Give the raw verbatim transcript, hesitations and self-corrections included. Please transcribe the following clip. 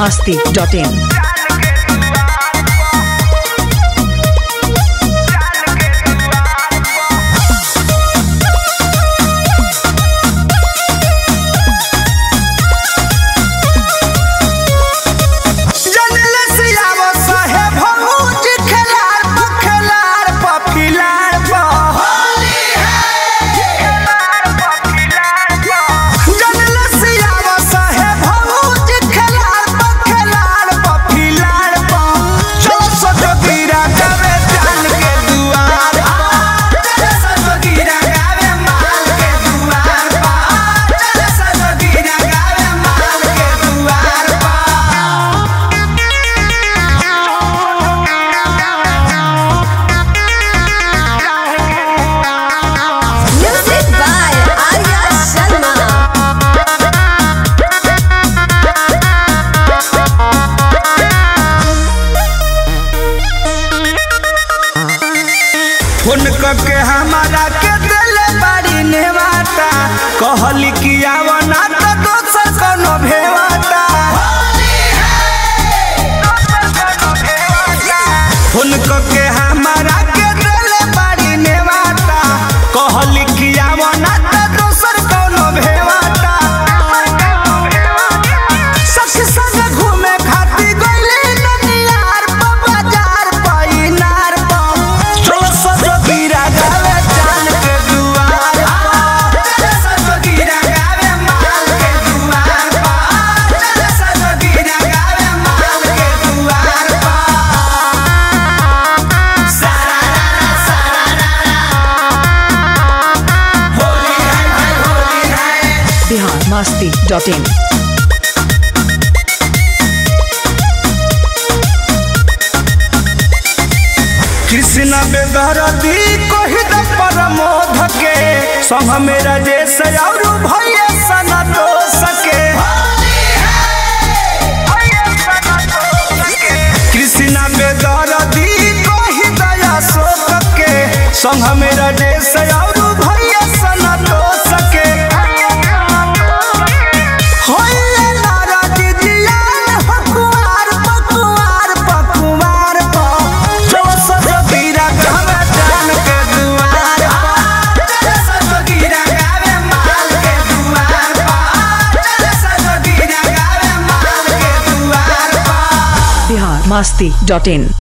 masti dot in. Phone करके हमारा के दिले बाड़ी नेवाता कहली कि आवना तो दोसर कोनो भेवाता। फोन करके हमारा के दिले बाड़ी नेवाता कहली कि आवना तो दोसर कोनो भेवाता। सखी संग घूमे खाती गइले ननियार बाजार पैनार masti dot in. कृष्ण बेदरदी कही द परमोध के संग मेरा जैसे और भैया सना तो सके। कृष्ण बेदरदी कही दया शोक के संग मेरा जैसे और भैया सना तो सके। masti dot in.